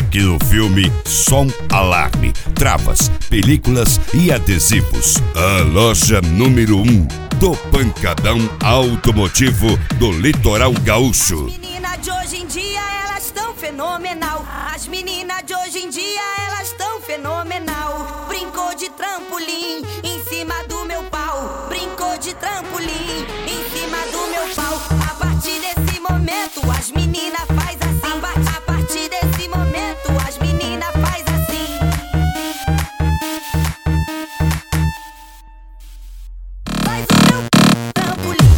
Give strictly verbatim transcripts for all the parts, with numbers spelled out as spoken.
aqui no filme Som Alarme, travas, películas e adesivos. A loja número um do pancadão automotivo do litoral gaúcho. As meninas de hoje em dia, elas estão fenomenal. As meninas de hoje em dia, elas estão fenomenal. Brincou de trampolim em cima do meu pau. Brincou de trampolim em cima do meu pau. A partir desse momento, as meninas faz assim. A partir desse momento, as meninas faz assim. Faz o meu trampolim.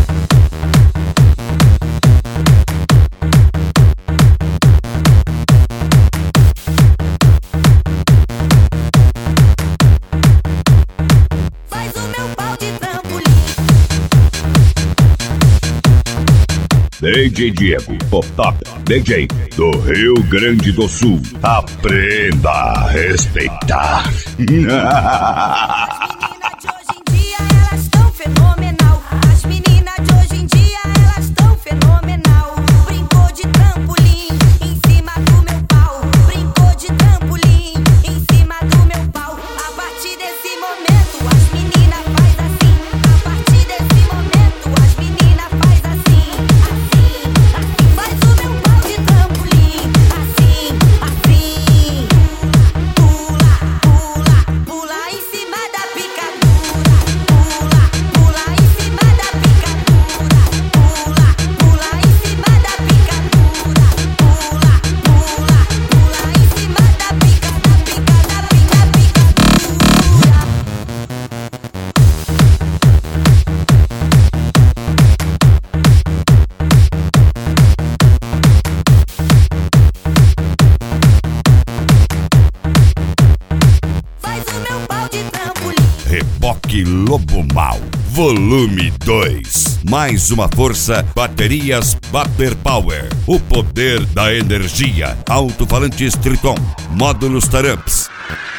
Faz o meu pau de trampolim. D J Diego, o top D J do Rio Grande do Sul. Aprenda a respeitar. As meninas de hoje em dia, elas estão fenomenal. As meninas de hoje em dia, elas estão fenomenal. Brincou de trampolim em cima do meu pau. Brincou de trampolim em cima do meu pau. A partir desse momento, as meninas faz assim. A partir desse momento, as meninas faz assim. Assim, assim. Faz o meu pau de trampolim. Assim, assim. Pula, pula, pula em cima da picadura. Pula, pula em cima da picadura. Pula, pula em cima da picadura. Pula, pula, pula em cima da pica, da pica, da pica, picadura. Faz o meu pau de trampolim. Reboque Lobo Mal, volume dois. Mais uma força, baterias Bater Power. O poder da energia. Alto-falantes Triton, módulos Taramps.